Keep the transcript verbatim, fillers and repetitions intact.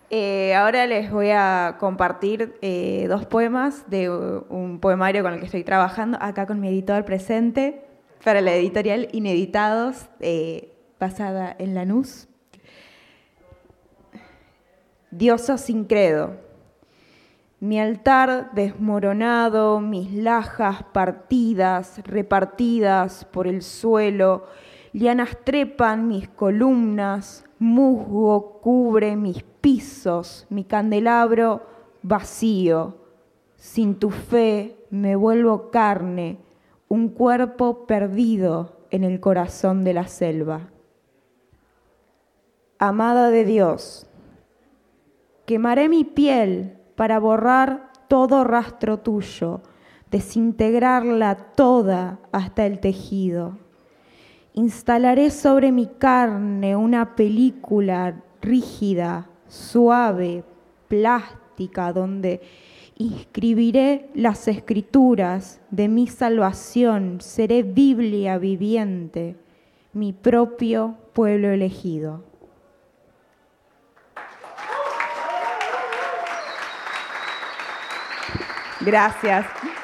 Eh, ahora les voy a compartir eh, dos poemas de un poemario con el que estoy trabajando, acá con mi editor presente, para la editorial Ineditados, eh, basada en Lanús. Diosa sin credo. Mi altar desmoronado, mis lajas partidas, repartidas por el suelo, lianas trepan mis columnas, musgo cubre mis pisos, mi candelabro vacío. Sin tu fe me vuelvo carne, un cuerpo perdido en el corazón de la selva. Amada de Dios, quemaré mi piel para borrar todo rastro tuyo, desintegrarla toda hasta el tejido. Instalaré sobre mi carne una película rígida, suave, plástica, donde inscribiré las escrituras de mi salvación. Seré Biblia viviente, mi propio pueblo elegido. Gracias.